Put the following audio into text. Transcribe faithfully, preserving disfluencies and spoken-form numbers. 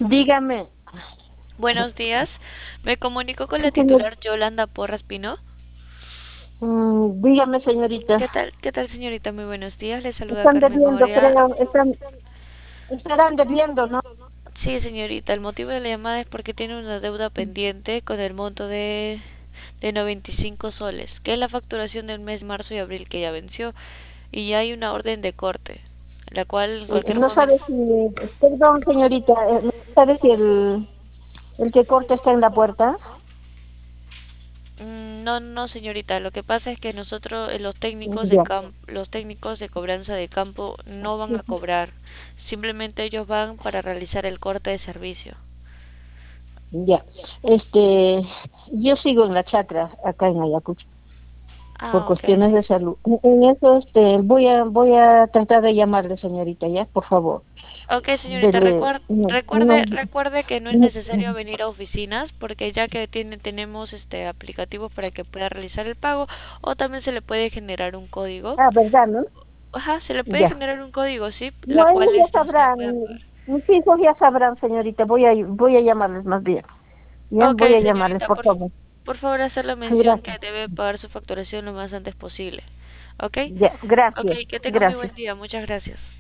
Dígame, Buenos días, me comunico con sí, la señor. titular Yolanda Porras Pino. Mm, dígame, señorita. ¿Qué tal? ¿Qué tal, señorita? Muy buenos días, le saluda Están Carmen debiendo, Moria. creo. Están, estarán debiendo, ¿no? Sí, señorita, el motivo de la llamada es porque tiene una deuda pendiente con el monto de, de noventa y cinco soles, que es la facturación del mes de marzo y abril que ya venció, y ya hay una orden de corte, la cual en Eh, cualquier No sabe momento. si, perdón, señorita, eh, no sabe si el, el que corta está en la puerta. Mm, No, no, señorita. Lo que pasa es que nosotros, eh, los técnicos de Ya, camp- los técnicos de cobranza de campo no van a cobrar. Simplemente ellos van para realizar el corte de servicio. ya. Este, yo sigo en la chacra acá en Ayacucho por Ah, ok. cuestiones de salud. En en eso, este, voy a, voy a tratar de llamarle, señorita, ya, por favor. Ok, señorita, Dele, recuer- no, recuerde, no, recuerde que no es no. necesario venir a oficinas porque ya que tiene, tenemos este aplicativos para que pueda realizar el pago o también se le puede generar un código. Ah, ¿verdad, no? Ajá, se le puede Ya. generar un código, ¿sí? La No, ellos cual ya este usted sabrán, puede pagar. mis hijos ya sabrán, señorita. Voy a, voy a llamarles más bien. Ya, Ok, voy a llamarles, señorita, por por, favor. por favor hacer la mención Gracias. que debe pagar su facturación lo más antes posible. Ok, Ya, ok, gracias, que tenga muy buen gracias. día, muchas gracias.